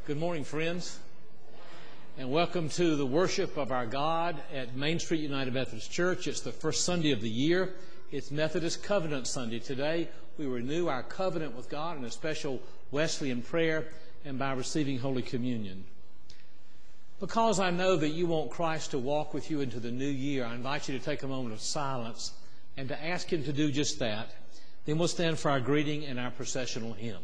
Good morning, friends, and welcome to the worship of our God at Main Street United Methodist Church. It's the first Sunday of the year. It's Methodist Covenant Sunday. Today, we renew our covenant with God in a special Wesleyan prayer and by receiving Holy Communion. Because I know that you want Christ to walk with you into the new year, I invite you to take a moment of silence and to ask Him to do just that. Then we'll stand for our greeting and our processional hymn.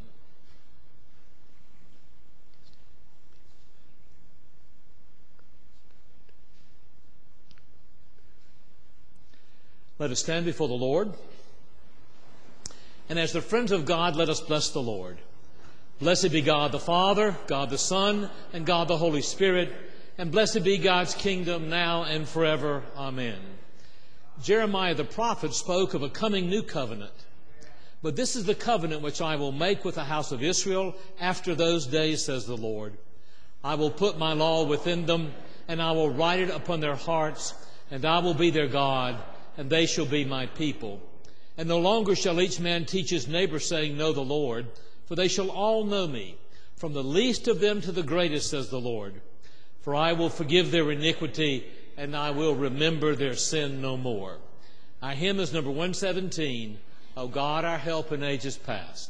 Let us stand before the Lord. And as the friends of God, let us bless the Lord. Blessed be God the Father, God the Son, and God the Holy Spirit. And blessed be God's kingdom now and forever. Amen. Jeremiah the prophet spoke of a coming new covenant. But this is the covenant which I will make with the house of Israel after those days, says the Lord. I will put my law within them, and I will write it upon their hearts, and I will be their God, and they shall be my people. And no longer shall each man teach his neighbor, saying, Know the Lord, for they shall all know me, from the least of them to the greatest, says the Lord. For I will forgive their iniquity, and I will remember their sin no more. Our hymn is number 117, O God, our help in ages past.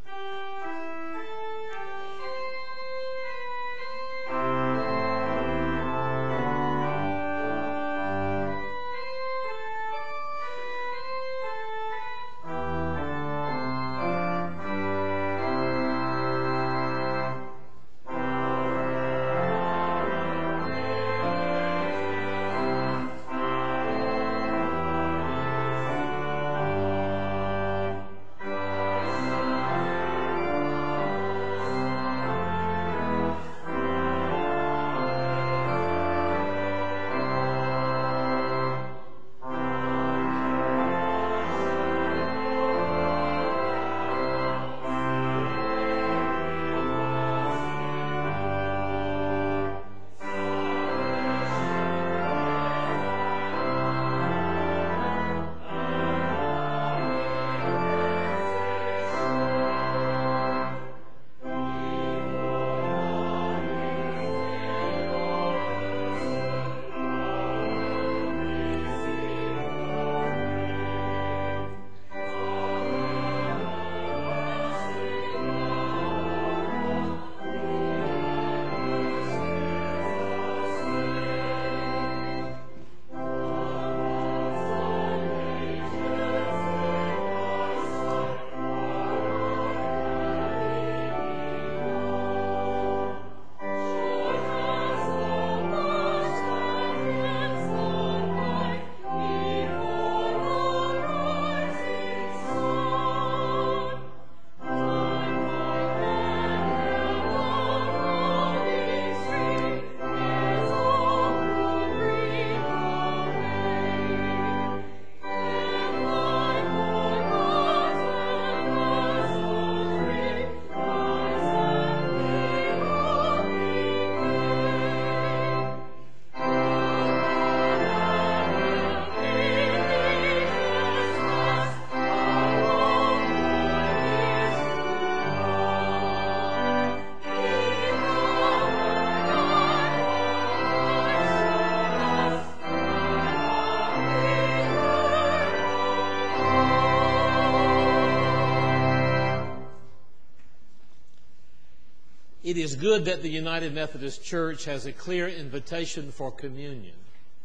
It is good that the United Methodist Church has a clear invitation for communion.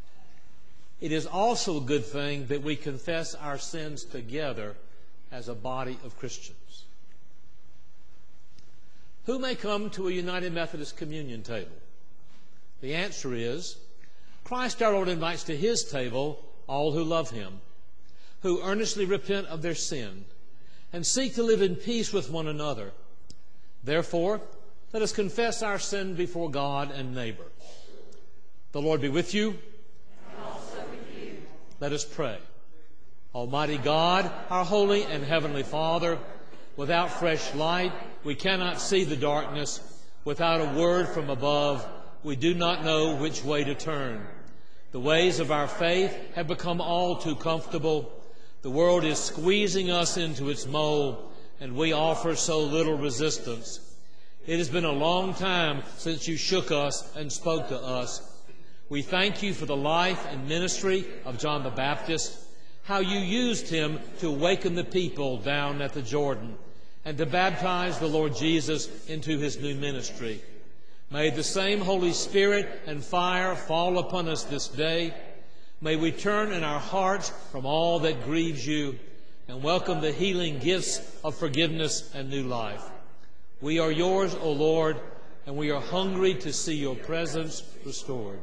It is also a good thing that we confess our sins together as a body of Christians. Who may come to a United Methodist communion table? The answer is, Christ our Lord invites to His table all who love Him, who earnestly repent of their sin, and seek to live in peace with one another. Therefore, let us confess our sin before God and neighbor. The Lord be with you. And also with you. Let us pray. Almighty God, our holy and heavenly Father, without fresh light, we cannot see the darkness. Without a word from above, we do not know which way to turn. The ways of our faith have become all too comfortable. The world is squeezing us into its mold, and we offer so little resistance. It has been a long time since you shook us and spoke to us. We thank you for the life and ministry of John the Baptist, how you used him to awaken the people down at the Jordan and to baptize the Lord Jesus into his new ministry. May the same Holy Spirit and fire fall upon us this day. May we turn in our hearts from all that grieves you and welcome the healing gifts of forgiveness and new life. We are yours, O Lord, and we are hungry to see your presence restored.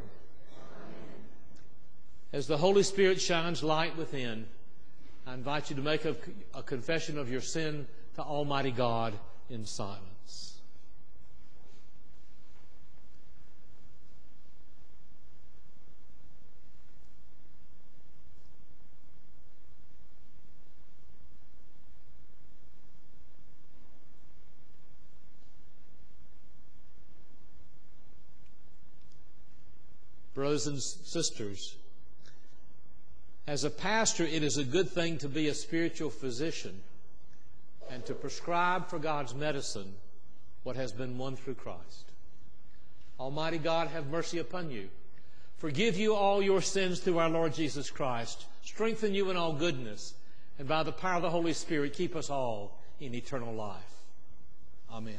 As the Holy Spirit shines light within, I invite you to make a confession of your sin to Almighty God in silence. Brothers and sisters, as a pastor, it is a good thing to be a spiritual physician and to prescribe for God's medicine what has been won through Christ. Almighty God, have mercy upon you. Forgive you all your sins through our Lord Jesus Christ. Strengthen you in all goodness. And by the power of the Holy Spirit, keep us all in eternal life. Amen.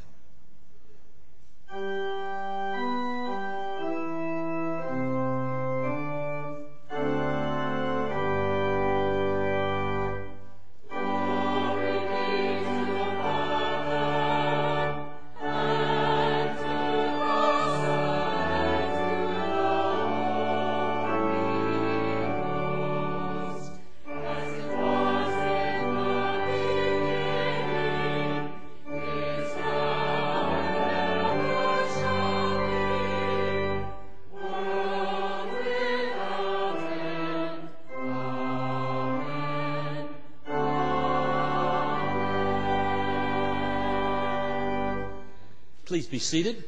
Please be seated.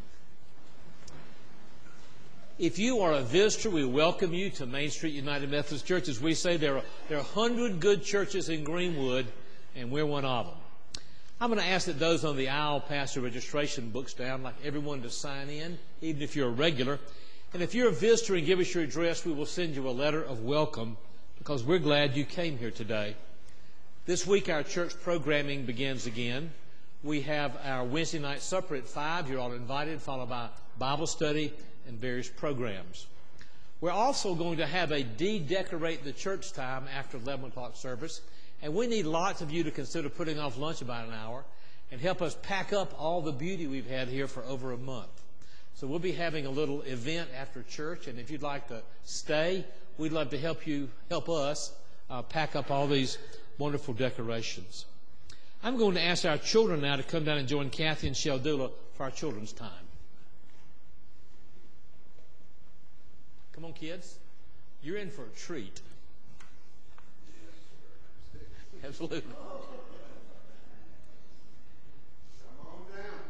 If you are a visitor, we welcome you to Main Street United Methodist Church. As we say, there are 100 good churches in Greenwood, and we're one of them. I'm going to ask that those on the aisle pass the registration books down, like everyone to sign in, even if you're a regular. And if you're a visitor and give us your address, we will send you a letter of welcome because we're glad you came here today. This week, our church programming begins again. We have our Wednesday night supper at 5. You're all invited, followed by Bible study and various programs. We're also going to have a de-decorate the church time after 11 o'clock service. And we need lots of you to consider putting off lunch about an hour and help us pack up all the beauty we've had here for over a month. So we'll be having a little event after church. And if you'd like to stay, we'd love to help us pack up all these wonderful decorations. I'm going to ask our children now to come down and join Kathy and Sheldula for our children's time. Come on, kids. You're in for a treat. Absolutely. Come on down.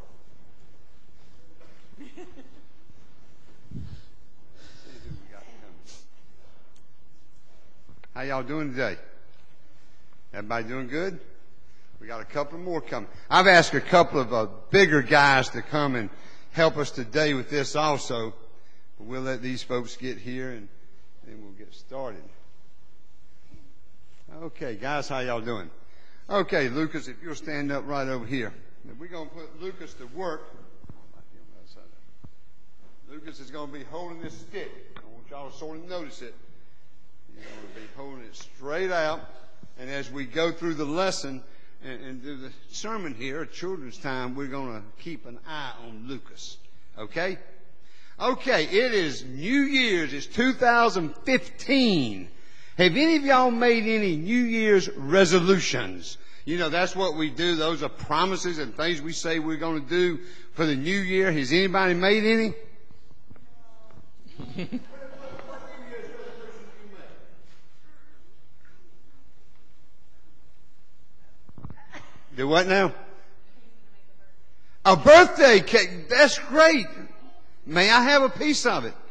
How y'all doing today? Everybody doing good? We got a couple more coming. I've asked a couple of bigger guys to come and help us today with this also. But we'll let these folks get here and then we'll get started. Okay, guys, how y'all doing? Okay, Lucas, if you'll stand up right over here. We're going to put Lucas to work. Lucas is going to be holding this stick. I want y'all to sort of notice it. He's going to be holding it straight out. And as we go through the lesson, and do the sermon here, children's time, we're going to keep an eye on Lucas. Okay? Okay, it is New Year's. It's 2015. Have any of y'all made any New Year's resolutions? You know, that's what we do. Those are promises and things we say we're going to do for the new year. Has anybody made any? Do what now? A birthday cake. That's great. May I have a piece of it?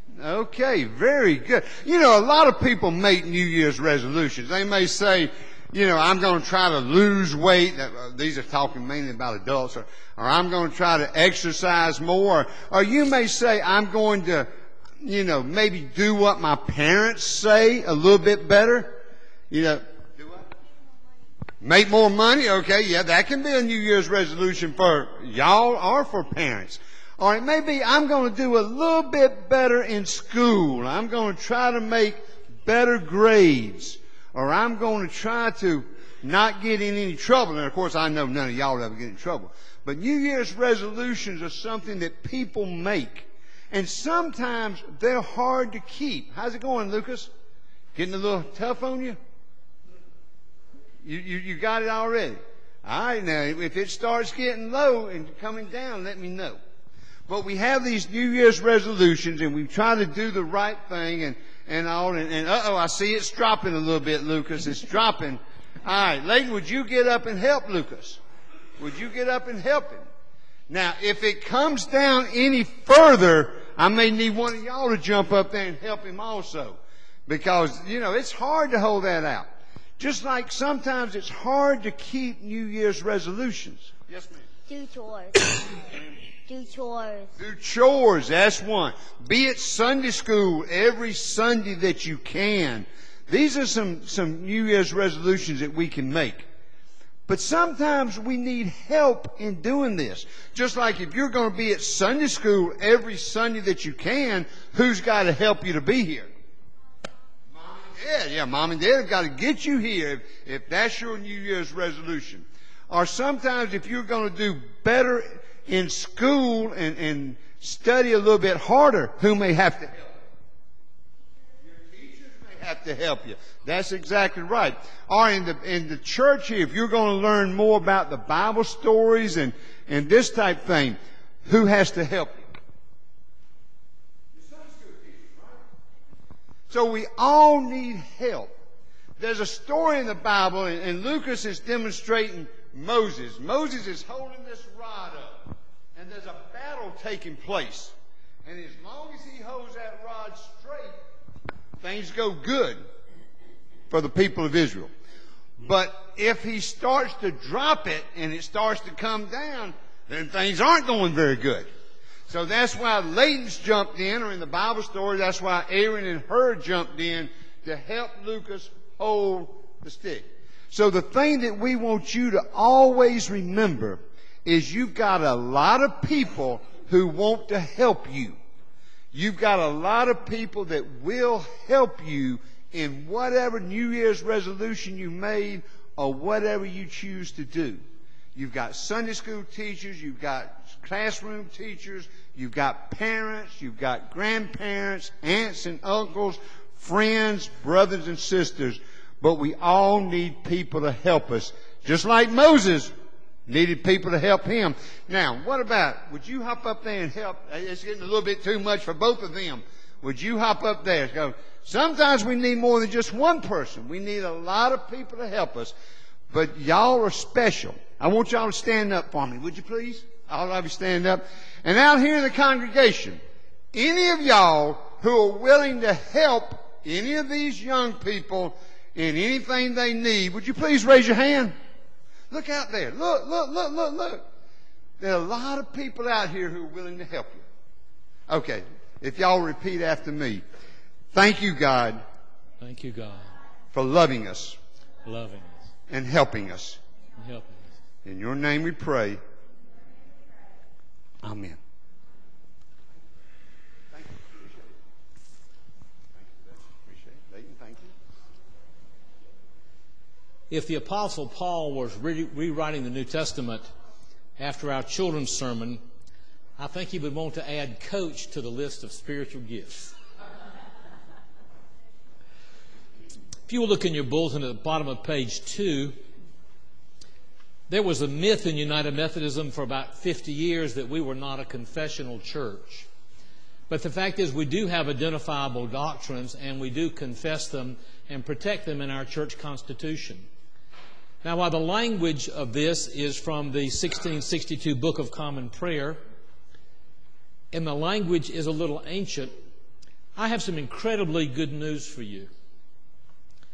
Okay, very good. You know, a lot of people make New Year's resolutions. They may say, I'm going to try to lose weight. These are talking mainly about adults. Or I'm going to try to exercise more. Or you may say, I'm going to, maybe do what my parents say a little bit better. Do what? Make more money. Okay, yeah, that can be a New Year's resolution for y'all or for parents. Or it may be, I'm going to do a little bit better in school. I'm going to try to make better grades. Or I'm going to try to not get in any trouble. And of course, I know none of y'all will ever get in trouble. But New Year's resolutions are something that people make. And sometimes they're hard to keep. How's it going, Lucas? Getting a little tough on you? You got it already? All right, now, if it starts getting low and coming down, let me know. But we have these New Year's resolutions, and we try to do the right thing, and all. And I see it's dropping a little bit, Lucas. It's dropping. All right, Leighton, would you get up and help Lucas? Would you get up and help him? Now, if it comes down any further, I may need one of y'all to jump up there and help him also. Because, it's hard to hold that out. Just like sometimes it's hard to keep New Year's resolutions. Yes, ma'am. Do chores. Do chores. Do chores, that's one. Be at Sunday school every Sunday that you can. These are some New Year's resolutions that we can make. But sometimes we need help in doing this. Just like if you're going to be at Sunday school every Sunday that you can, who's got to help you to be here? Mom and Dad. Yeah, Mom and Dad have got to get you here if that's your New Year's resolution. Or sometimes if you're going to do better in school and study a little bit harder, who may have to help you? Your teachers may have to help you. That's exactly right. Or in the church here, if you're going to learn more about the Bible stories and this type thing, who has to help you? Your Sunday school teachers, right? So we all need help. There's a story in the Bible, and Lucas is demonstrating Moses. Moses is holding this rod up, and there's a battle taking place. And as long as he holds that rod straight, things go good for the people of Israel. But if he starts to drop it and it starts to come down, then things aren't going very good. So that's why Leighton's jumped in, or in the Bible story, that's why Aaron and Hur jumped in to help Lucas hold the stick. So the thing that we want you to always remember is you've got a lot of people who want to help you. You've got a lot of people that will help you in whatever New Year's resolution you made or whatever you choose to do. You've got Sunday school teachers, you've got classroom teachers, you've got parents, you've got grandparents, aunts and uncles, friends, brothers and sisters. But we all need people to help us. Just like Moses needed people to help him. Now, what about, would you hop up there and help? It's getting a little bit too much for both of them. Would you hop up there? Go. Sometimes we need more than just one person. We need a lot of people to help us. But y'all are special. I want y'all to stand up for me. Would you please? All of you stand up. And out here in the congregation, any of y'all who are willing to help any of these young people in anything they need, would you please raise your hand? Look out there. Look. There are a lot of people out here who are willing to help you. Okay. If y'all repeat after me. Thank you, God. Thank you, God. For loving us. Loving us. And helping us. And helping us. In your name we pray. Amen. Thank you. Appreciate it. Leighton, thank you. If the Apostle Paul was rewriting the New Testament after our children's sermon, I think he would want to add coach to the list of spiritual gifts. If you will look in your bulletin at the bottom of page 2, there was a myth in United Methodism for about 50 years that we were not a confessional church. But the fact is we do have identifiable doctrines, and we do confess them and protect them in our church constitution. Now, while the language of this is from the 1662 Book of Common Prayer, and the language is a little ancient, I have some incredibly good news for you.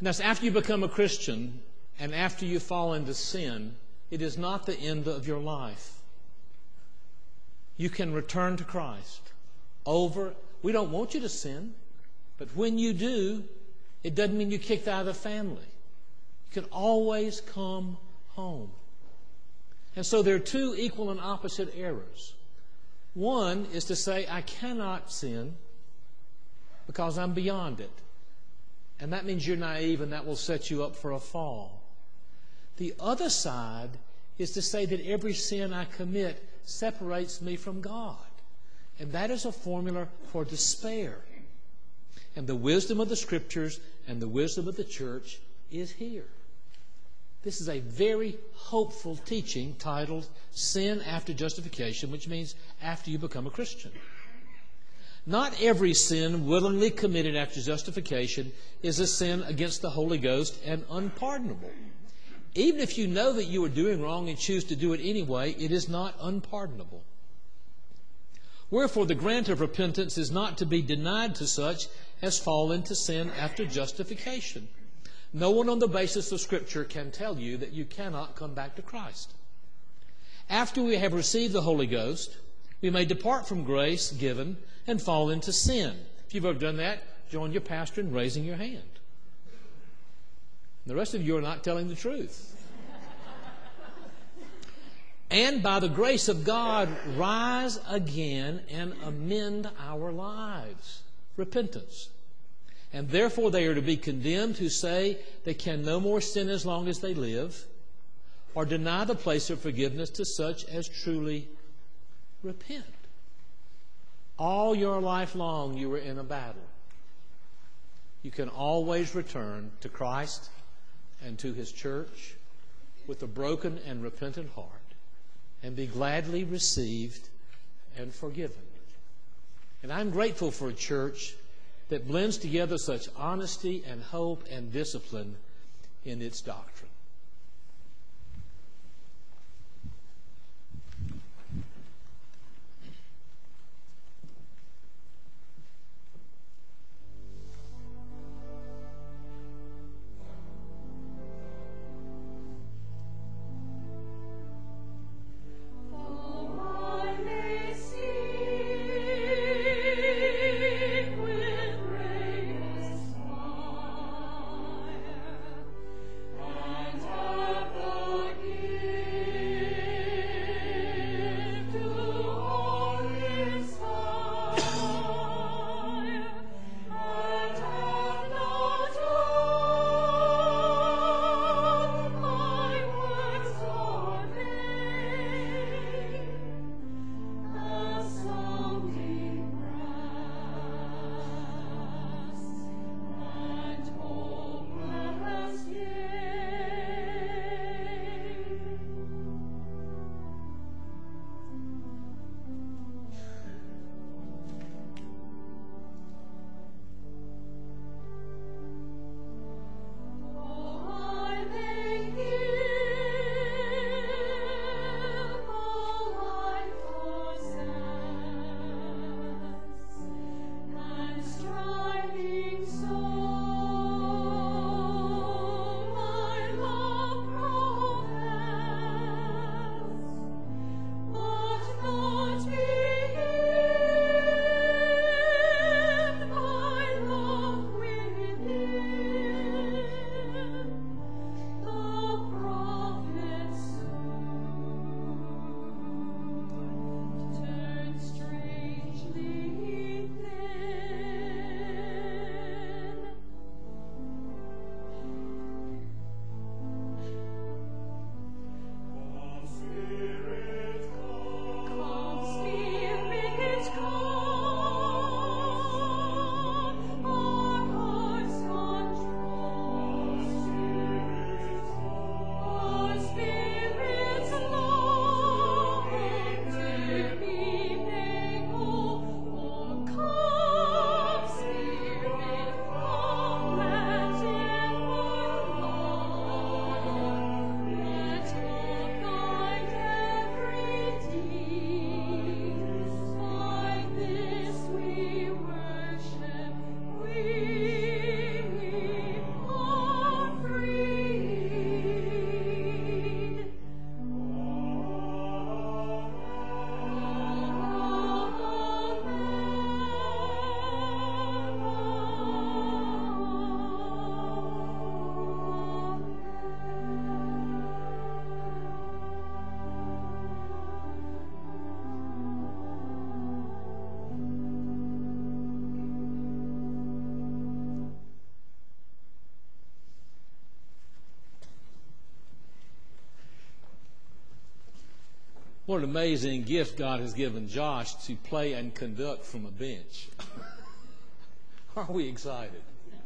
And that's after you become a Christian and after you fall into sin, it is not the end of your life. You can return to Christ. We don't want you to sin, but when you do, it doesn't mean you're kicked out of the family. You can always come home. And so there are two equal and opposite errors. One is to say, I cannot sin because I'm beyond it. And that means you're naive and that will set you up for a fall. The other side is to say that every sin I commit separates me from God. And that is a formula for despair. And the wisdom of the Scriptures and the wisdom of the church is here. This is a very hopeful teaching titled Sin After Justification, which means after you become a Christian. Not every sin willingly committed after justification is a sin against the Holy Ghost and unpardonable. Even if you know that you are doing wrong and choose to do it anyway, it is not unpardonable. Wherefore, the grant of repentance is not to be denied to such as fall into sin after justification. No one on the basis of Scripture can tell you that you cannot come back to Christ. After we have received the Holy Ghost, we may depart from grace given and fall into sin. If you've ever done that, join your pastor in raising your hand. The rest of you are not telling the truth. And by the grace of God, rise again and amend our lives. Repentance. And therefore they are to be condemned who say they can no more sin as long as they live, or deny the place of forgiveness to such as truly repent. All your life long you were in a battle. You can always return to Christ and to His church with a broken and repentant heart and be gladly received and forgiven. And I'm grateful for a church that blends together such honesty and hope and discipline in its doctrine. And What an amazing gift God has given Josh to play and conduct from a bench. Are we excited?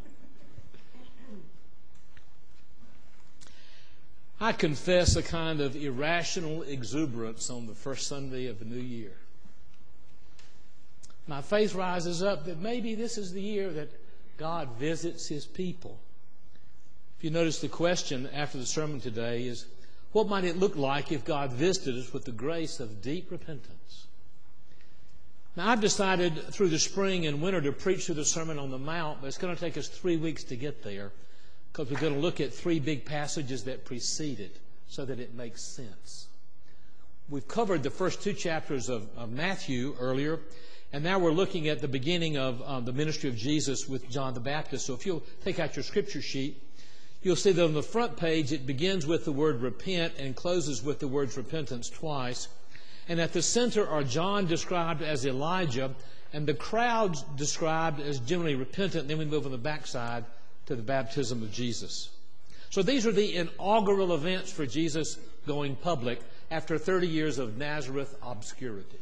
I confess a kind of irrational exuberance on the first Sunday of the new year. My faith rises up that maybe this is the year that God visits His people. If you notice, the question after the sermon today is, what might it look like if God visited us with the grace of deep repentance? Now, I've decided through the spring and winter to preach through the Sermon on the Mount, but it's going to take us 3 weeks to get there because we're going to look at 3 big passages that precede it so that it makes sense. We've covered the first 2 chapters of Matthew earlier, and now we're looking at the beginning of the ministry of Jesus with John the Baptist. So if you'll take out your scripture sheet, you'll see that on the front page it begins with the word repent and closes with the words repentance twice. And at the center are John described as Elijah and the crowds described as generally repentant. Then we move on the backside to the baptism of Jesus. So these are the inaugural events for Jesus going public after 30 years of Nazareth obscurity.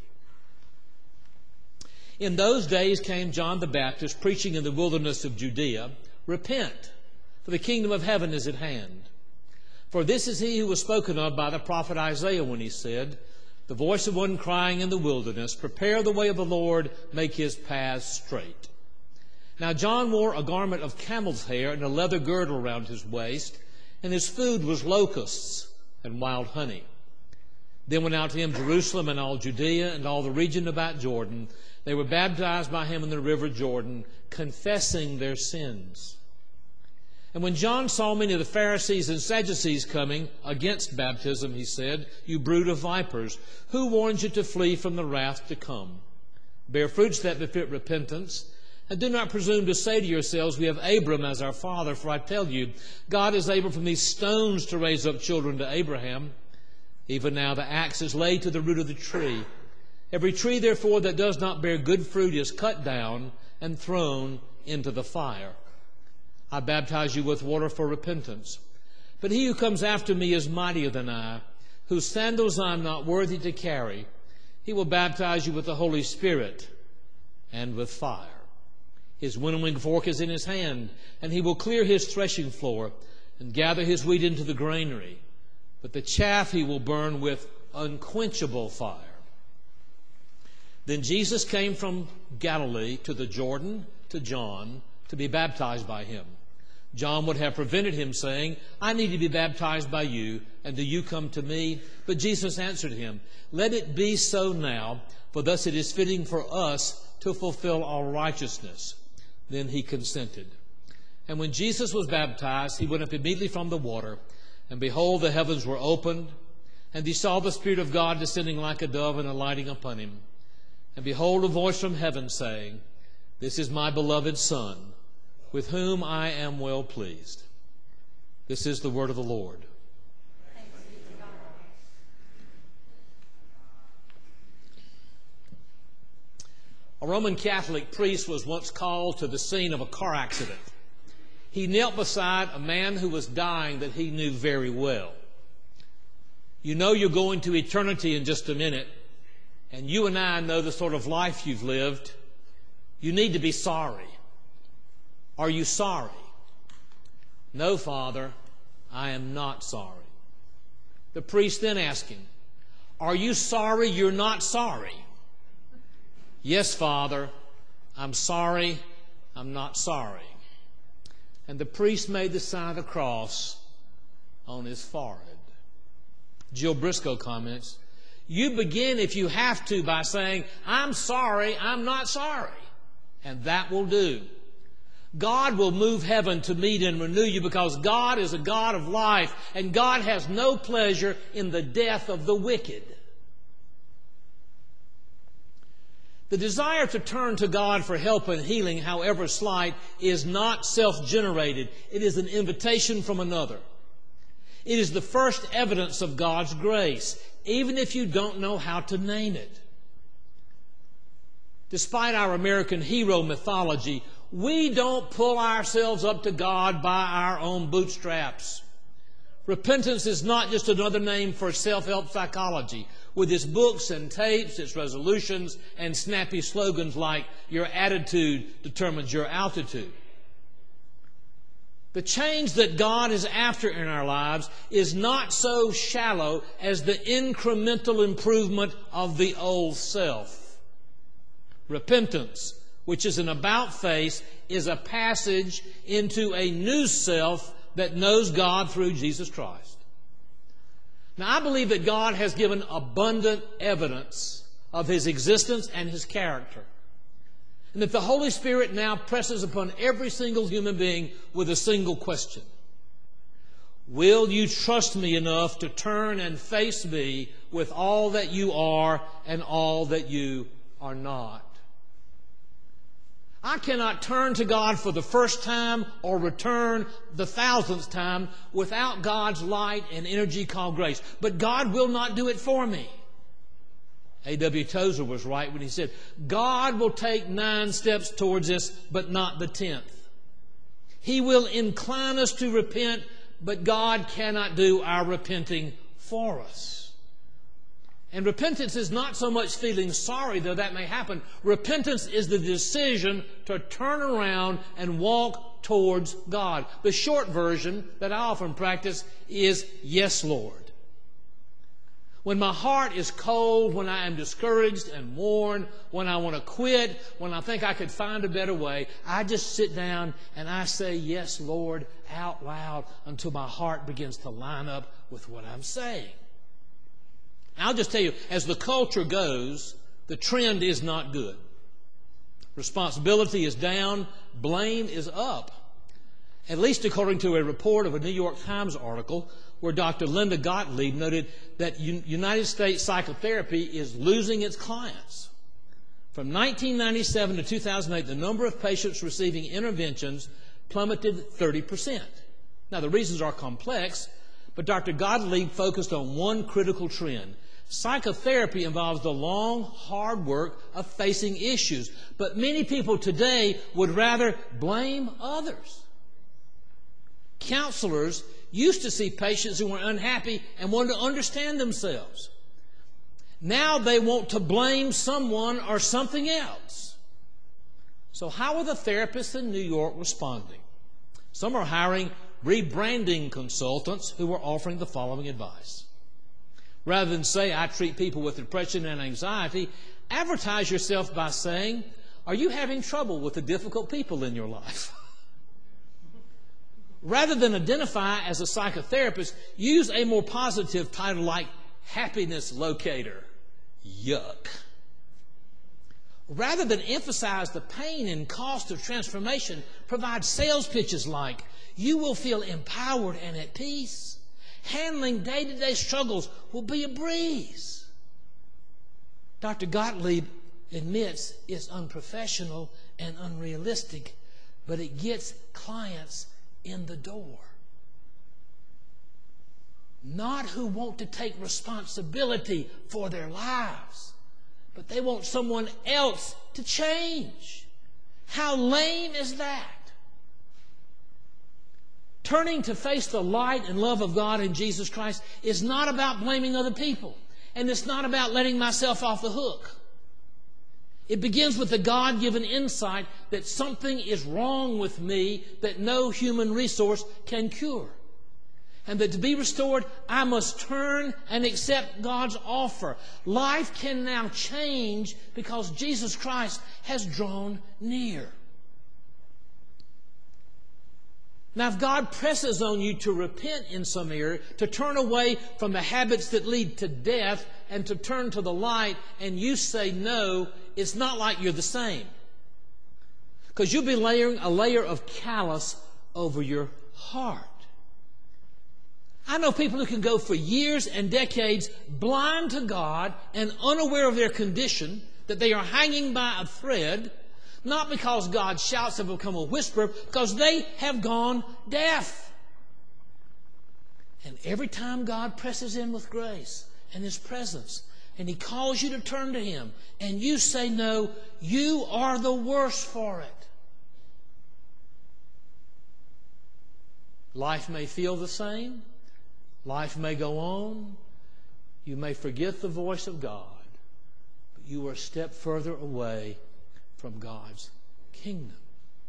In those days came John the Baptist preaching in the wilderness of Judea, repent, for the kingdom of heaven is at hand. For this is he who was spoken of by the prophet Isaiah when he said, the voice of one crying in the wilderness, prepare the way of the Lord, make his paths straight. Now John wore a garment of camel's hair and a leather girdle around his waist, and his food was locusts and wild honey. Then went out to him Jerusalem and all Judea and all the region about Jordan. They were baptized by him in the river Jordan, confessing their sins. And when John saw many of the Pharisees and Sadducees coming against baptism, he said, you brood of vipers, who warned you to flee from the wrath to come? Bear fruits that befit repentance, and do not presume to say to yourselves, we have Abram as our father, for I tell you, God is able from these stones to raise up children to Abraham. Even now the axe is laid to the root of the tree. Every tree, therefore, that does not bear good fruit is cut down and thrown into the fire. I baptize you with water for repentance. But he who comes after me is mightier than I, whose sandals I am not worthy to carry. He will baptize you with the Holy Spirit and with fire. His winnowing fork is in his hand, and he will clear his threshing floor and gather his wheat into the granary. But the chaff he will burn with unquenchable fire. Then Jesus came from Galilee to the Jordan to John to be baptized by him. John would have prevented him, saying, I need to be baptized by you, and do you come to me? But Jesus answered him, let it be so now, for thus it is fitting for us to fulfill all righteousness. Then he consented. And when Jesus was baptized, he went up immediately from the water, and behold, the heavens were opened, and he saw the Spirit of God descending like a dove and alighting upon him. And behold, a voice from heaven saying, this is my beloved Son, with whom I am well pleased. This is the word of the Lord. Thanks be to God. A Roman Catholic priest was once called to the scene of a car accident. He knelt beside a man who was dying that he knew very well. You know you're going to eternity in just a minute, and you and I know the sort of life you've lived. You need to be sorry. Are you sorry? No, Father, I am not sorry. The priest then asked him, are you sorry you're not sorry? Yes, Father, I'm sorry, I'm not sorry. And the priest made the sign of the cross on his forehead. Jill Briscoe comments, you begin, if you have to, by saying, I'm sorry, I'm not sorry. And that will do. God will move heaven to meet and renew you because God is a God of life, and God has no pleasure in the death of the wicked. The desire to turn to God for help and healing, however slight, is not self-generated. It is an invitation from another. It is the first evidence of God's grace, even if you don't know how to name it. Despite our American hero mythology, we don't pull ourselves up to God by our own bootstraps. Repentance is not just another name for self-help psychology. with its books and tapes, its resolutions, and snappy slogans like, "Your attitude determines your altitude." The change that God is after in our lives is not so shallow as the incremental improvement of the old self. Repentance, which is an about-face, is a passage into a new self that knows God through Jesus Christ. Now, I believe that God has given abundant evidence of His existence and His character, and that the Holy Spirit now presses upon every single human being with a single question: will you trust me enough to turn and face me with all that you are and all that you are not? I cannot turn to God for the first time or return the 1,000th time without God's light and energy called grace. But God will not do it for me. A.W. Tozer was right when he said, God will take 9 steps towards us, but not the 10th. He will incline us to repent, but God cannot do our repenting for us. And repentance is not so much feeling sorry, though that may happen. Repentance is the decision to turn around and walk towards God. The short version that I often practice is, yes, Lord. When my heart is cold, when I am discouraged and worn, when I want to quit, when I think I could find a better way, I just sit down and I say, yes, Lord, out loud until my heart begins to line up with what I'm saying. I'll just tell you, as the culture goes, the trend is not good. Responsibility is down, blame is up. At least according to a report of a New York Times article where Dr. Linda Gottlieb noted that United States psychotherapy is losing its clients. From 1997 to 2008, the number of patients receiving interventions plummeted 30%. Now, the reasons are complex, but Dr. Gottlieb focused on one critical trend. Psychotherapy involves the long, hard work of facing issues, but many people today would rather blame others. Counselors used to see patients who were unhappy and wanted to understand themselves. Now they want to blame someone or something else. So how are the therapists in New York responding? Some are hiring rebranding consultants who are offering the following advice. Rather than say, I treat people with depression and anxiety, advertise yourself by saying, are you having trouble with the difficult people in your life? Rather than identify as a psychotherapist, use a more positive title like happiness locator. Yuck. Rather than emphasize the pain and cost of transformation, provide sales pitches like, you will feel empowered and at peace. Handling day-to-day struggles will be a breeze. Dr. Gottlieb admits it's unprofessional and unrealistic, but it gets clients in the door. Not who want to take responsibility for their lives, but they want someone else to change. How lame is that? Turning to face the light and love of God in Jesus Christ is not about blaming other people, and it's not about letting myself off the hook. It begins with the God-given insight that something is wrong with me that no human resource can cure. And that to be restored, I must turn and accept God's offer. Life can now change because Jesus Christ has drawn near. Now, if God presses on you to repent in some area, to turn away from the habits that lead to death and to turn to the light, and you say no, it's not like you're the same. Because you'll be layering a layer of callous over your heart. I know people who can go for years and decades blind to God and unaware of their condition, that they are hanging by a thread, not because God's shouts have become a whisper, because they have gone deaf. And every time God presses in with grace and His presence, and He calls you to turn to Him, and you say no, you are the worse for it. Life may feel the same. Life may go on. You may forget the voice of God, but you are a step further away from God's kingdom.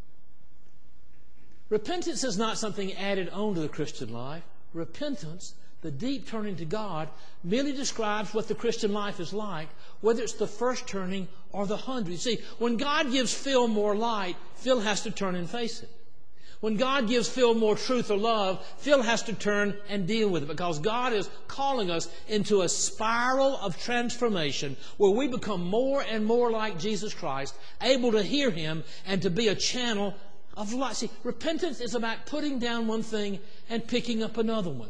Repentance is not something added on to the Christian life. Repentance, the deep turning to God, merely describes what the Christian life is like, whether it's the first turning or the 100. You see, when God gives Phil more light, Phil has to turn and face it. When God gives Phil more truth or love, Phil has to turn and deal with it, because God is calling us into a spiral of transformation where we become more and more like Jesus Christ, able to hear Him and to be a channel of light. See, repentance is about putting down one thing and picking up another one.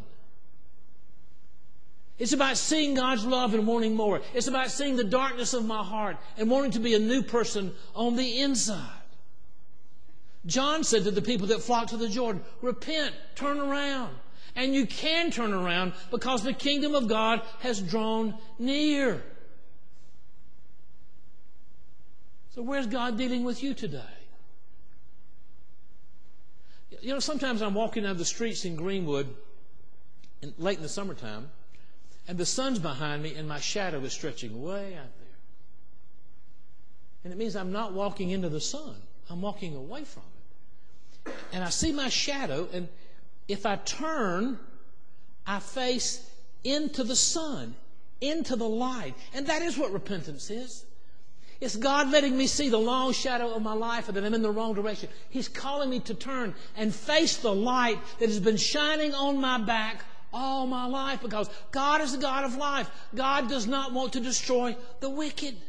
It's about seeing God's love and wanting more. It's about seeing the darkness of my heart and wanting to be a new person on the inside. John said to the people that flocked to the Jordan, repent, turn around. And you can turn around because the kingdom of God has drawn near. So where's God dealing with you today? You know, sometimes I'm walking down the streets in Greenwood late in the summertime, and the sun's behind me and my shadow is stretching way out there. And it means I'm not walking into the sun. I'm walking away from it. And I see my shadow, and if I turn, I face into the sun, into the light. And that is what repentance is. It's God letting me see the long shadow of my life and that I'm in the wrong direction. He's calling me to turn and face the light that has been shining on my back all my life, because God is the God of life. God does not want to destroy the wicked.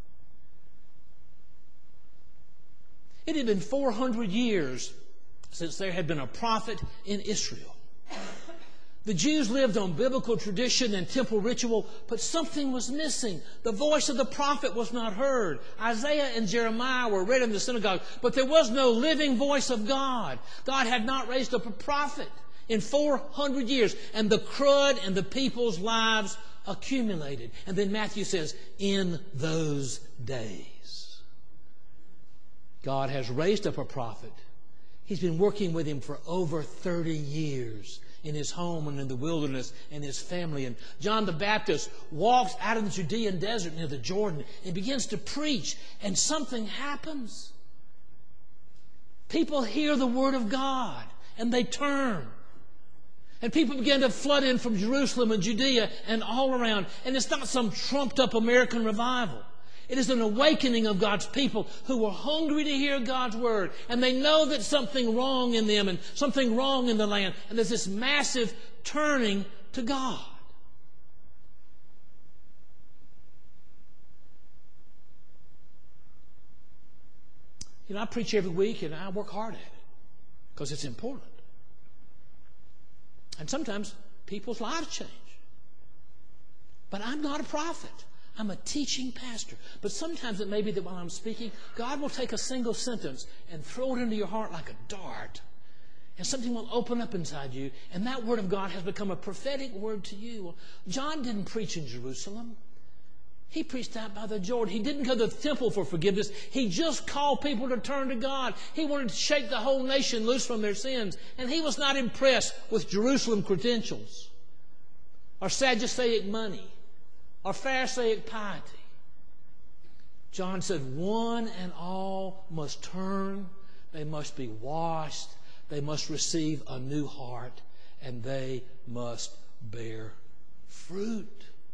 It had been 400 years since there had been a prophet in Israel. The Jews lived on biblical tradition and temple ritual, but something was missing. The voice of the prophet was not heard. Isaiah and Jeremiah were read in the synagogue, but there was no living voice of God. God had not raised up a prophet in 400 years, and the crud and the people's lives accumulated. And then Matthew says, in those days. God has raised up a prophet. He's been working with him for over 30 years in his home and in the wilderness and his family. And John the Baptist walks out of the Judean desert near the Jordan and begins to preach, and something happens. People hear the word of God and they turn. And people begin to flood in from Jerusalem and Judea and all around. And it's not some trumped up American revival. It is an awakening of God's people who are hungry to hear God's word. And they know that something wrong in them and something wrong in the land. And there's this massive turning to God. You know, I preach every week and I work hard at it because it's important. And sometimes people's lives change. But I'm not a prophet. I'm a teaching pastor. But sometimes it may be that while I'm speaking, God will take a single sentence and throw it into your heart like a dart. And something will open up inside you. And that word of God has become a prophetic word to you. Well, John didn't preach in Jerusalem. He preached out by the Jordan. He didn't go to the temple for forgiveness. He just called people to turn to God. He wanted to shake the whole nation loose from their sins. And he was not impressed with Jerusalem credentials or Sadduceic money or Pharisaic piety. John said, one and all must turn. They must be washed. They must receive a new heart. And they must bear fruit.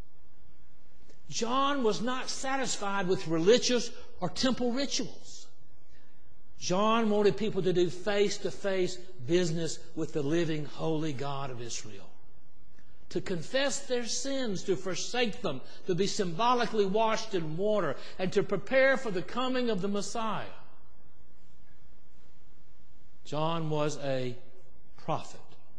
John was not satisfied with religious or temple rituals. John wanted people to do face-to-face business with the living, holy God of Israel. To confess their sins, to forsake them, to be symbolically washed in water, and to prepare for the coming of the Messiah. John was a prophet.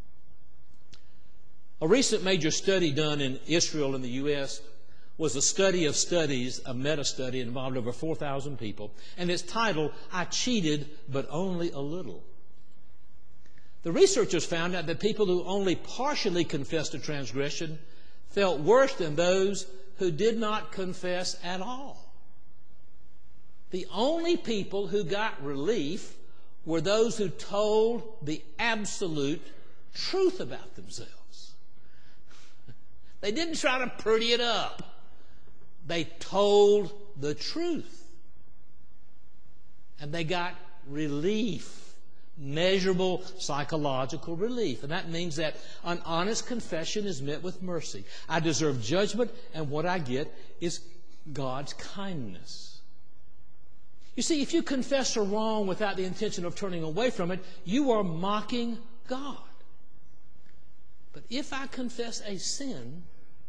A recent major study done in Israel and the U.S. was a study of studies, a meta-study involved over 4,000 people, and it's titled, I Cheated, But Only a Little. The researchers found out that people who only partially confessed a transgression felt worse than those who did not confess at all. The only people who got relief were those who told the absolute truth about themselves. They didn't try to pretty it up. They told the truth. And they got relief, measurable psychological relief. And that means that an honest confession is met with mercy. I deserve judgment, and what I get is God's kindness. You see, if you confess a wrong without the intention of turning away from it, you are mocking God. But if I confess a sin,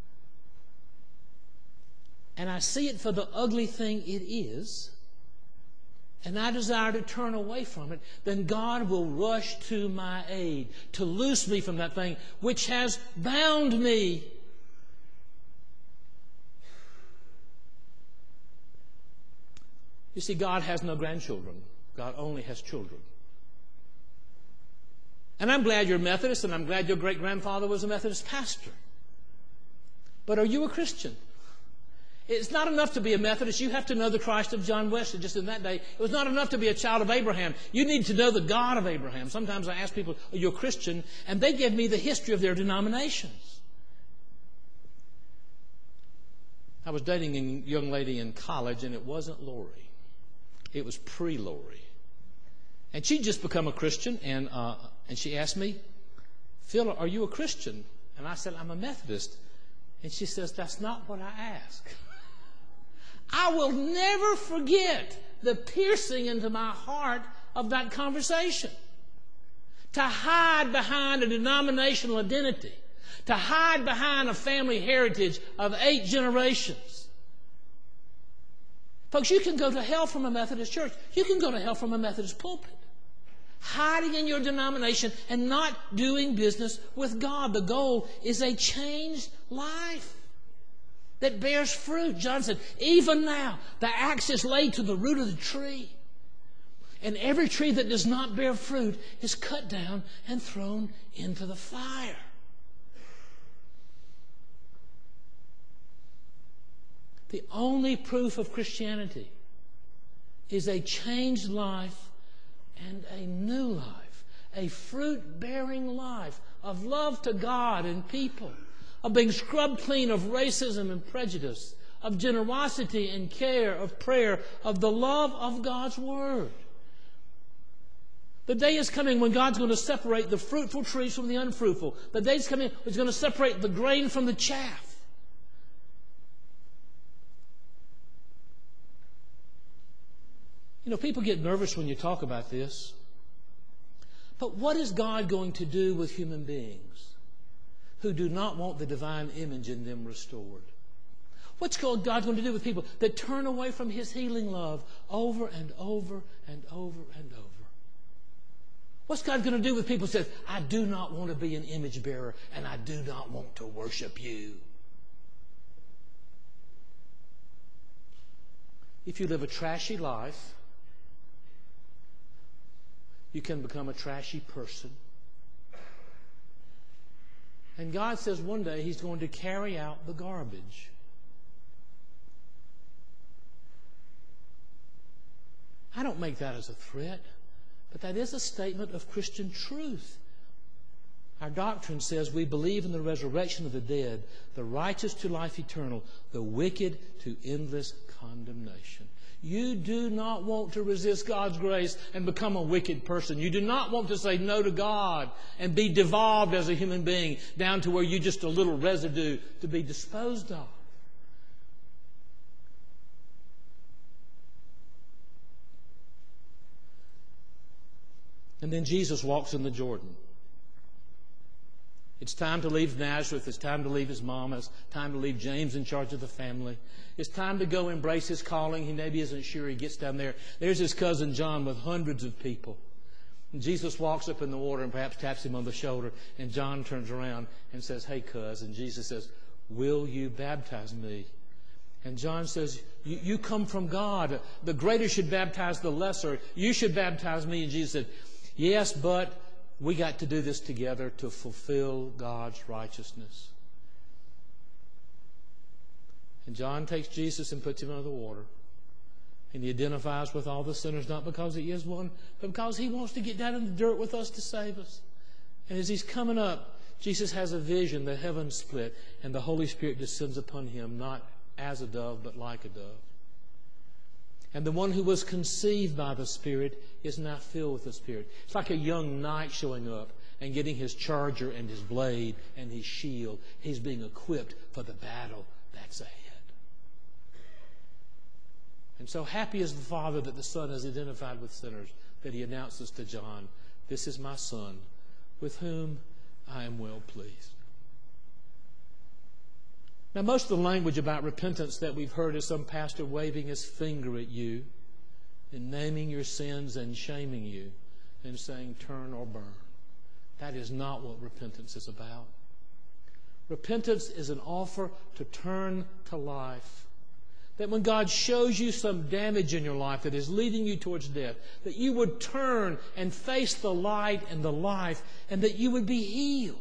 and I see it for the ugly thing it is, and I desire to turn away from it, then God will rush to my aid to loose me from that thing which has bound me. You see, God has no grandchildren. God only has children. And I'm glad you're Methodist, and I'm glad your great-grandfather was a Methodist pastor. But are you a Christian? It's not enough to be a Methodist. You have to know the Christ of John Wesley. Just in that day, it was not enough to be a child of Abraham. You need to know the God of Abraham. Sometimes I ask people, are you a Christian? And they give me the history of their denominations. I was dating a young lady in college, and it wasn't Lori. It was pre-Lori. And she'd just become a Christian, and she asked me, Phil, are you a Christian? And I said, I'm a Methodist. And she says, that's not what I asked. I will never forget the piercing into my heart of that conversation. To hide behind a denominational identity, to hide behind a family heritage of 8 generations. Folks, you can go to hell from a Methodist church. You can go to hell from a Methodist pulpit. Hiding in your denomination and not doing business with God. The goal is a changed life that bears fruit. John said, even now, the axe is laid to the root of the tree. And every tree that does not bear fruit is cut down and thrown into the fire. The only proof of Christianity is a changed life and a new life, a fruit-bearing life of love to God and people, of being scrubbed clean of racism and prejudice, of generosity and care, of prayer, of the love of God's Word. The day is coming when God's going to separate the fruitful trees from the unfruitful. The day is coming when He's going to separate the grain from the chaff. You know, people get nervous when you talk about this. But what is God going to do with human beings who do not want the divine image in them restored? What's God going to do with people that turn away from His healing love over and over and over and over? What's God going to do with people who say, I do not want to be an image bearer and I do not want to worship you? If you live a trashy life, you can become a trashy person. And God says one day He's going to carry out the garbage. I don't make that as a threat, but that is a statement of Christian truth. Our doctrine says we believe in the resurrection of the dead, the righteous to life eternal, the wicked to endless condemnation. You do not want to resist God's grace and become a wicked person. You do not want to say no to God and be devolved as a human being down to where you're just a little residue to be disposed of. And then Jesus walks in the Jordan. It's time to leave Nazareth. It's time to leave his mom. It's time to leave James in charge of the family. It's time to go embrace his calling. He maybe isn't sure. He gets down there. There's his cousin John with hundreds of people. And Jesus walks up in the water and perhaps taps him on the shoulder. And John turns around and says, hey, cuz. And Jesus says, will you baptize me? And John says, you come from God. The greater should baptize the lesser. You should baptize me. And Jesus said, yes, but we got to do this together to fulfill God's righteousness. And John takes Jesus and puts him under the water. And he identifies with all the sinners, not because he is one, but because he wants to get down in the dirt with us to save us. And as he's coming up, Jesus has a vision, the heavens split, and the Holy Spirit descends upon him, not as a dove, but like a dove. And the one who was conceived by the Spirit is now filled with the Spirit. It's like a young knight showing up and getting his charger and his blade and his shield. He's being equipped for the battle that's ahead. And so happy is the Father that the Son is identified with sinners, that he announces to John, "This is my Son, with whom I am well pleased." Now, most of the language about repentance that we've heard is some pastor waving his finger at you and naming your sins and shaming you and saying, "Turn or burn." That is not what repentance is about. Repentance is an offer to turn to life. That when God shows you some damage in your life that is leading you towards death, that you would turn and face the light and the life, and that you would be healed.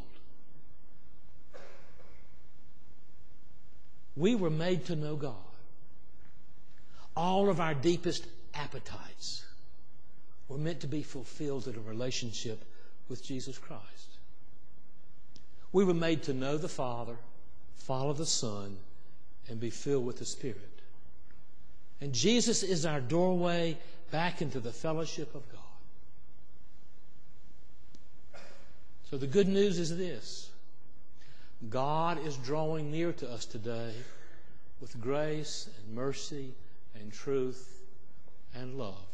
We were made to know God. All of our deepest appetites were meant to be fulfilled in a relationship with Jesus Christ. We were made to know the Father, follow the Son, and be filled with the Spirit. And Jesus is our doorway back into the fellowship of God. So the good news is this: God is drawing near to us today with grace and mercy and truth and love.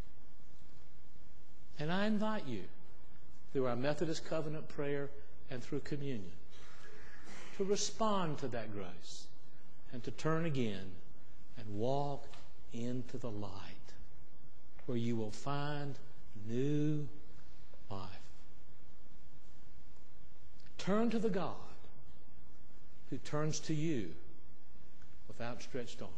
And I invite you, through our Methodist covenant prayer and through communion, to respond to that grace and to turn again and walk into the light, where you will find new life. Turn to the God who turns to you with outstretched arms.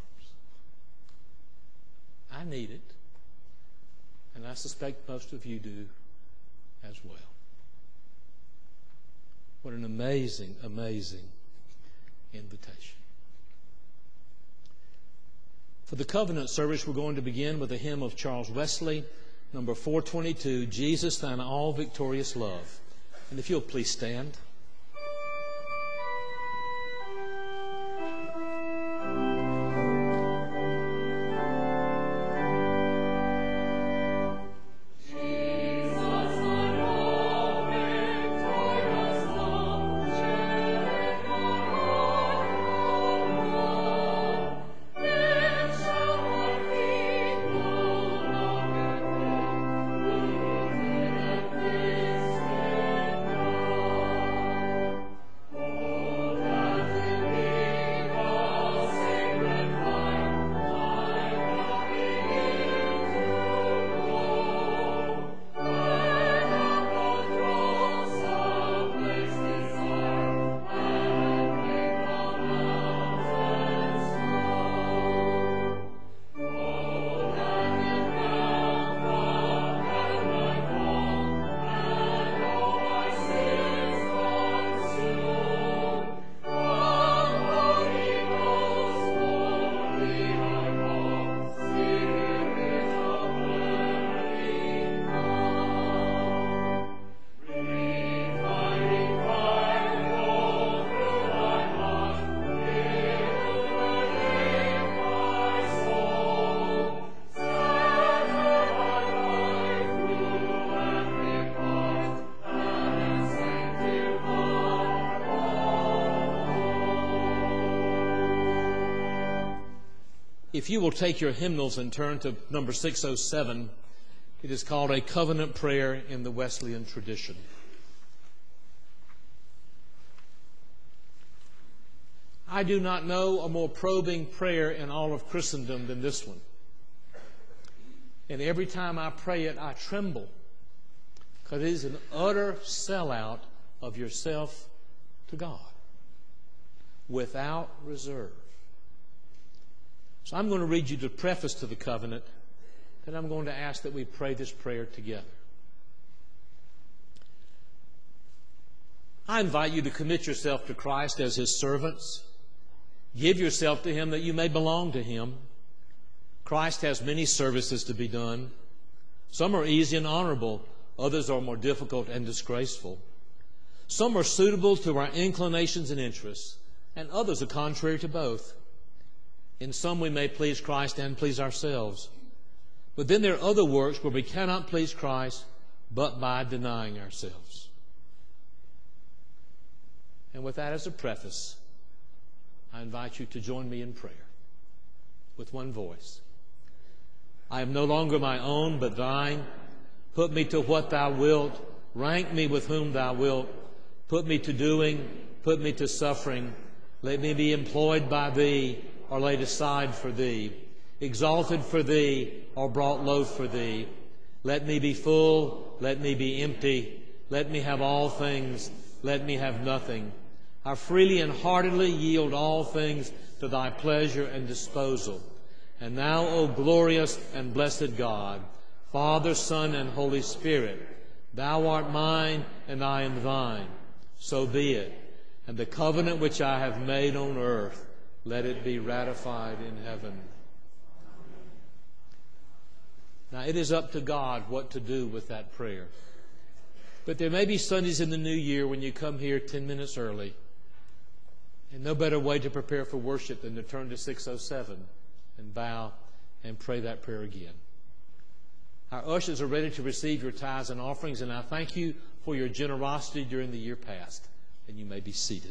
I need it, and I suspect most of you do as well. What an amazing, amazing invitation. For the covenant service, we're going to begin with a hymn of Charles Wesley, number 422, "Jesus, Thine All-Victorious Love." And if you'll please stand. If you will take your hymnals and turn to number 607, it is called A Covenant Prayer in the Wesleyan Tradition. I do not know a more probing prayer in all of Christendom than this one. And every time I pray it, I tremble, because it is an utter sellout of yourself to God, without reserve. So I'm going to read you the preface to the covenant, then I'm going to ask that we pray this prayer together. I invite you to commit yourself to Christ as His servants. Give yourself to Him that you may belong to Him. Christ has many services to be done. Some are easy and honorable. Others are more difficult and disgraceful. Some are suitable to our inclinations and interests, and others are contrary to both. In some we may please Christ and please ourselves. But then there are other works where we cannot please Christ but by denying ourselves. And with that as a preface, I invite you to join me in prayer with one voice. I am no longer my own, but thine. Put me to what thou wilt. Rank me with whom thou wilt. Put me to doing. Put me to suffering. Let me be employed by thee or laid aside for thee. Exalted for thee or brought low for thee. Let me be full. Let me be empty. Let me have all things. Let me have nothing. I freely and heartily yield all things to thy pleasure and disposal. And now, O glorious and blessed God, Father, Son, and Holy Spirit, thou art mine and I am thine. So be it. And the covenant which I have made on earth, let it be ratified in heaven. Now, it is up to God what to do with that prayer. But there may be Sundays in the new year when you come here 10 minutes early. And no better way to prepare for worship than to turn to 607 and bow and pray that prayer again. Our ushers are ready to receive your tithes and offerings, and I thank you for your generosity during the year past. And you may be seated.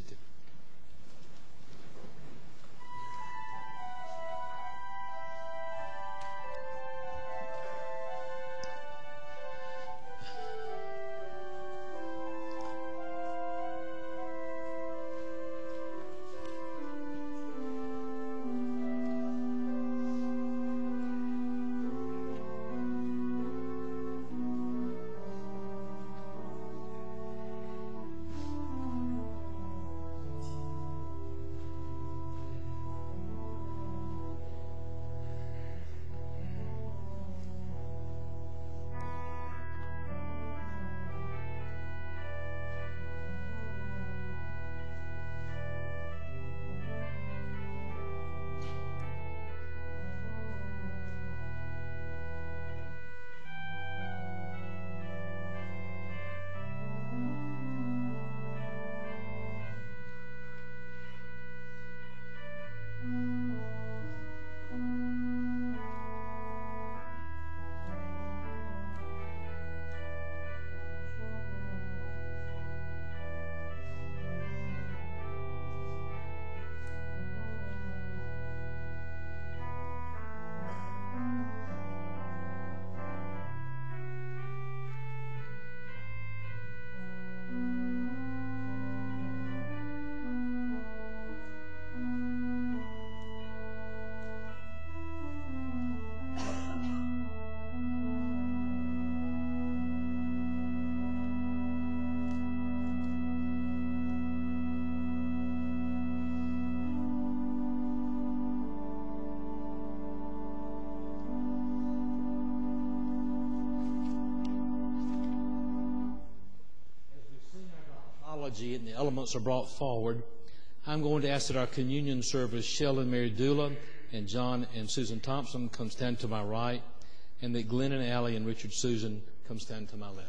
And the elements are brought forward, I'm going to ask that our communion service, Shell and Mary Dula and John and Susan Thompson, come stand to my right, and that Glenn and Allie and Richard Susan come stand to my left.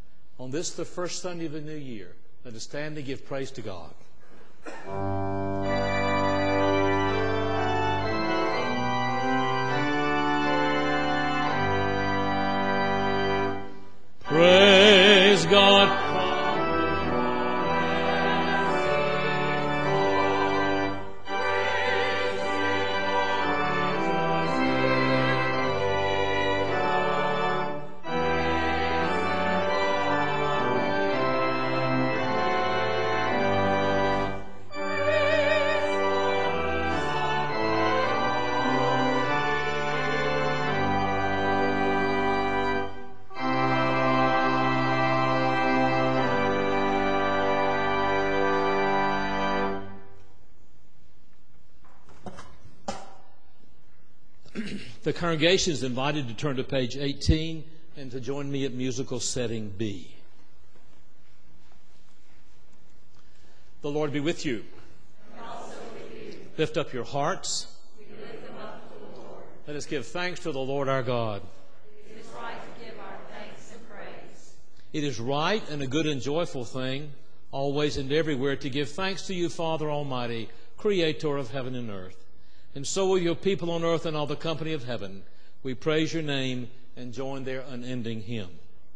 On this, the first Sunday of the new year, let us stand to give praise to God. Praise God. The congregation is invited to turn to page 18 and to join me at musical setting B. The Lord be with you. And also with you. Lift up your hearts. We lift them up to the Lord. Let us give thanks to the Lord our God. It is right to give our thanks and praise. It is right and a good and joyful thing always and everywhere to give thanks to you, Father Almighty, Creator of heaven and earth. And so will your people on earth and all the company of heaven. We praise your name and join their unending hymn.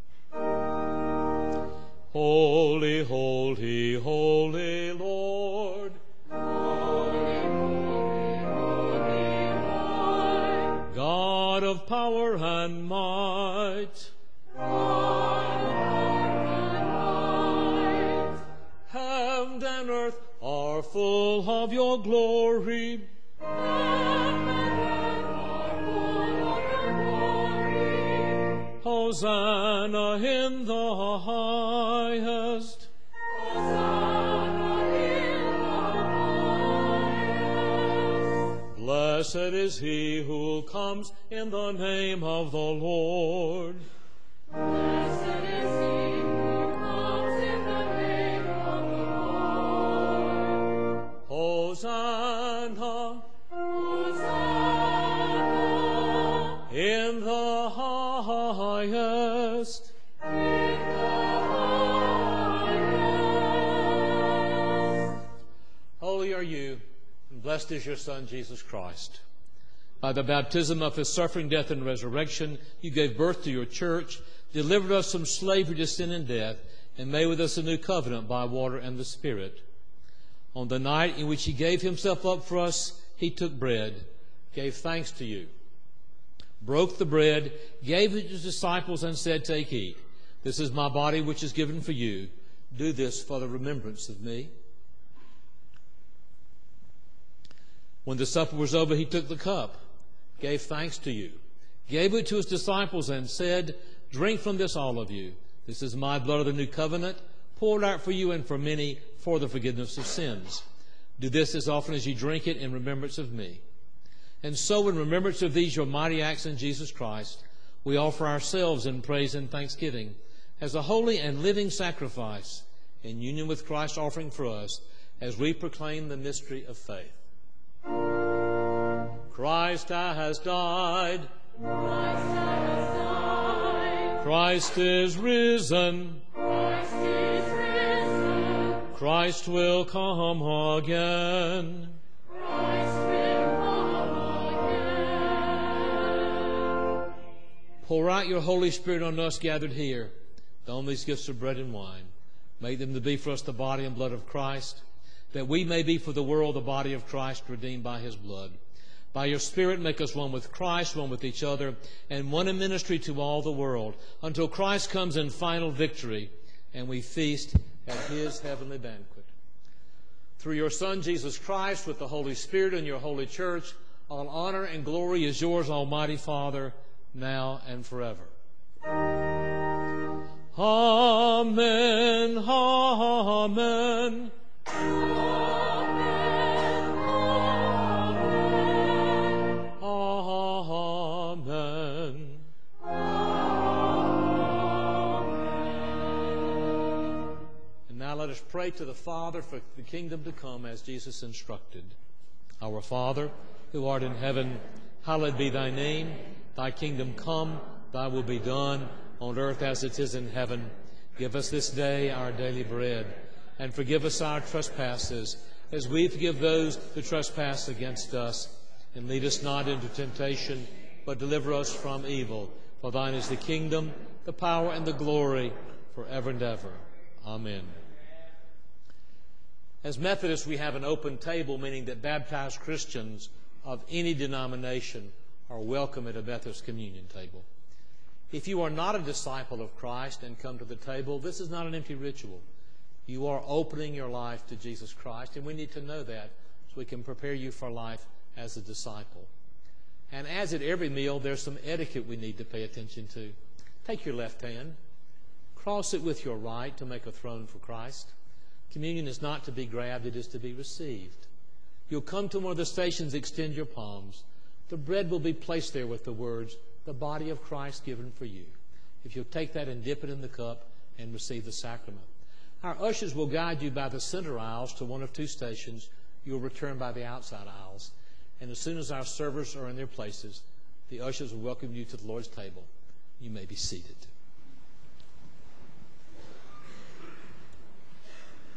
Holy, holy, holy Lord. Holy, holy, holy Lord. God of power and might. God of power and might. Heaven and earth are full of your glory. Heaven and earth are full of your glory. Hosanna in the highest. Hosanna in the highest. Blessed is he who comes in the name of the Lord. Blessed is he who comes in the name of the Lord. Hosanna Hosanna in the highest. in the highest. Holy are you, and blessed is your Son, Jesus Christ. By the baptism of his suffering, death, and resurrection, you gave birth to your church, delivered us from slavery to sin and death, and made with us a new covenant by water and the Spirit. On the night in which he gave himself up for us, he took bread, gave thanks to you, broke the bread, gave it to his disciples, and said, "Take, eat. This is my body which is given for you. Do this for the remembrance of me." When the supper was over, he took the cup, gave thanks to you, gave it to his disciples, and said, "Drink from this, all of you. This is my blood of the new covenant, poured out for you and for many for the forgiveness of sins. Do this as often as you drink it in remembrance of me." And so, in remembrance of these your mighty acts in Jesus Christ, we offer ourselves in praise and thanksgiving as a holy and living sacrifice in union with Christ's offering for us as we proclaim the mystery of faith. Christ has died. Christ has died. Christ is risen. Christ is risen. Christ will come again. Christ will come again. Pour out your Holy Spirit on us gathered here, on these gifts of bread and wine. Make them to be for us the body and blood of Christ, that we may be for the world the body of Christ, redeemed by his blood. By your Spirit, make us one with Christ, one with each other, and one in ministry to all the world, until Christ comes in final victory, and we feast at his heavenly banquet. Through your Son, Jesus Christ, with the Holy Spirit and your holy church, all honor and glory is yours, Almighty Father, now and forever. Amen. Amen. Let us pray to the Father for the kingdom to come as Jesus instructed. Our Father, who art in heaven, hallowed be thy name. Thy kingdom come, thy will be done, on earth as it is in heaven. Give us this day our daily bread, and forgive us our trespasses, as we forgive those who trespass against us. And lead us not into temptation, but deliver us from evil. For thine is the kingdom, the power, and the glory, forever and ever. Amen. As Methodists, we have an open table, meaning that baptized Christians of any denomination are welcome at a Methodist communion table. If you are not a disciple of Christ and come to the table, this is not an empty ritual. You are opening your life to Jesus Christ, and we need to know that so we can prepare you for life as a disciple. And as at every meal, there's some etiquette we need to pay attention to. Take your left hand, cross it with your right to make a throne for Christ. Communion is not to be grabbed, it is to be received. You'll come to one of the stations, extend your palms. The bread will be placed there with the words, "The body of Christ given for you." If you'll take that and dip it in the cup and receive the sacrament. Our ushers will guide you by the center aisles to one of two stations. You'll return by the outside aisles. And as soon as our servers are in their places, the ushers will welcome you to the Lord's table. You may be seated.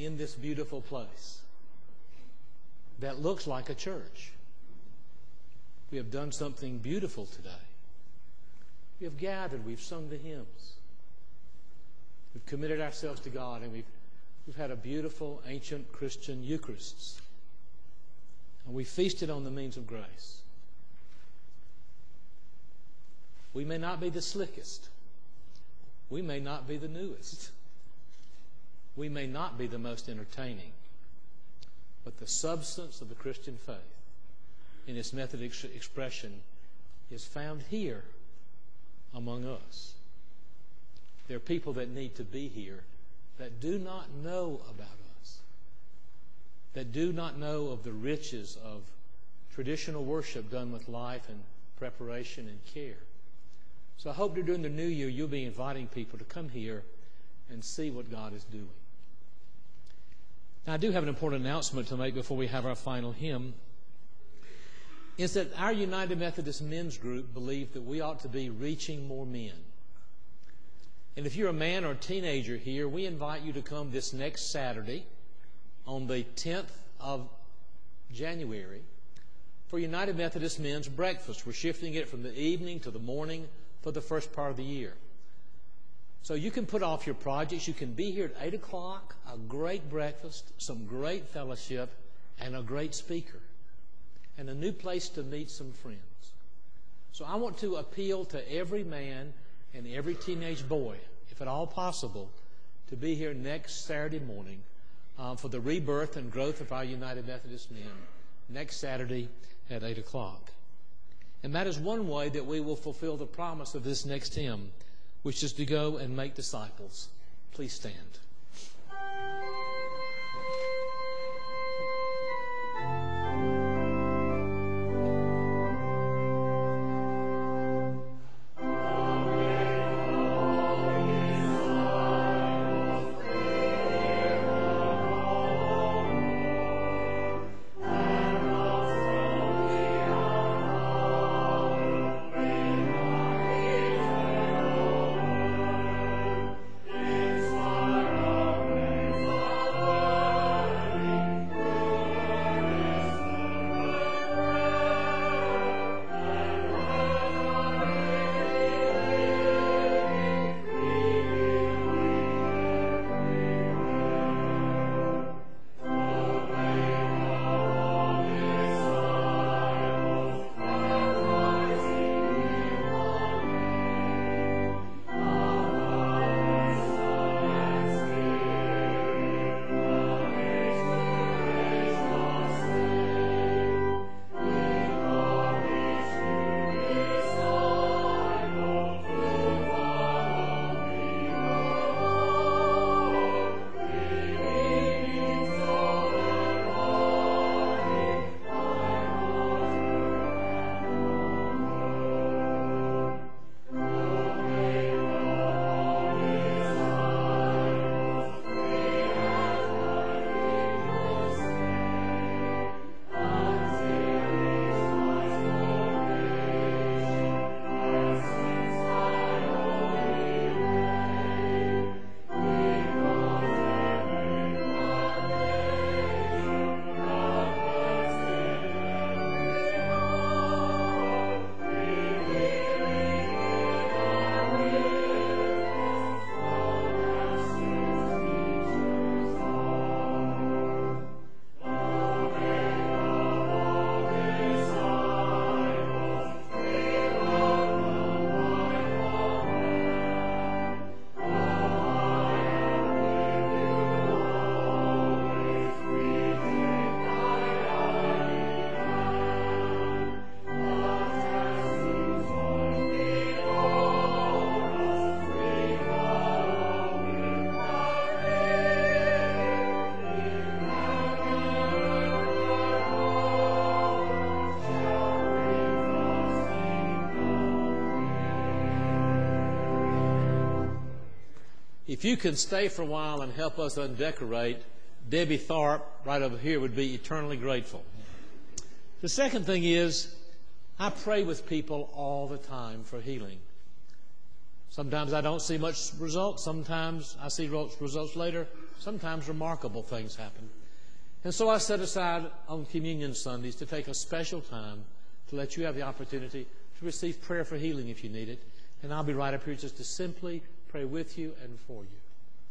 in this beautiful place that looks like a church. We have done something beautiful today. We have gathered, we've sung the hymns. We've committed ourselves to God, and we've had a beautiful ancient Christian Eucharist. And we feasted on the means of grace. We may not be the slickest. We may not be the newest. We may not be the most entertaining. But the substance of the Christian faith in its method expression is found here among us. There are people that need to be here that do not know about us, that do not know of the riches of traditional worship done with life and preparation and care. So I hope that during the new year you'll be inviting people to come here and see what God is doing. Now, I do have an important announcement to make before we have our final hymn. Is that our United Methodist Men's Group believe that we ought to be reaching more men. And if you're a man or a teenager here, we invite you to come this next Saturday on the 10th of January for United Methodist Men's Breakfast. We're shifting it from the evening to the morning for the first part of the year. So you can put off your projects. You can be here at 8 o'clock, a great breakfast, some great fellowship, and a great speaker, and a new place to meet some friends. So I want to appeal to every man and every teenage boy, if at all possible, to be here next Saturday morning for the rebirth and growth of our United Methodist Men, next Saturday at 8 o'clock. And that is one way that we will fulfill the promise of this next hymn, which is to go and make disciples. Please stand. If you can stay for a while and help us undecorate, Debbie Tharp right over here would be eternally grateful. The second thing is, I pray with people all the time for healing. Sometimes I don't see much results. Sometimes I see results later. Sometimes remarkable things happen. And so I set aside on Communion Sundays to take a special time to let you have the opportunity to receive prayer for healing if you need it. And I'll be right up here just to simply pray with you and for you.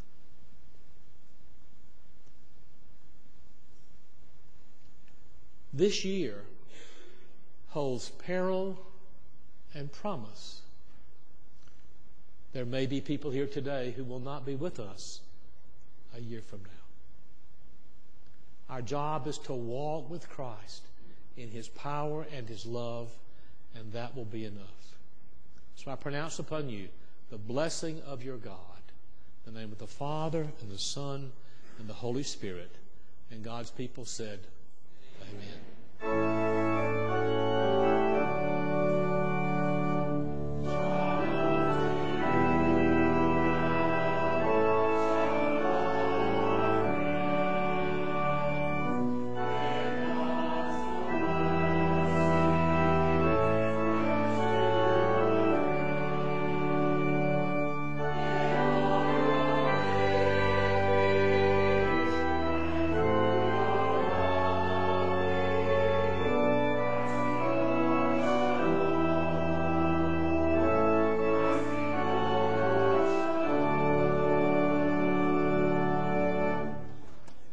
This year holds peril and promise. There may be people here today who will not be with us a year from now. Our job is to walk with Christ in His power and His love, and that will be enough. So I pronounce upon you the blessing of your God, in the name of the Father, and the Son, and the Holy Spirit. And God's people said, Amen.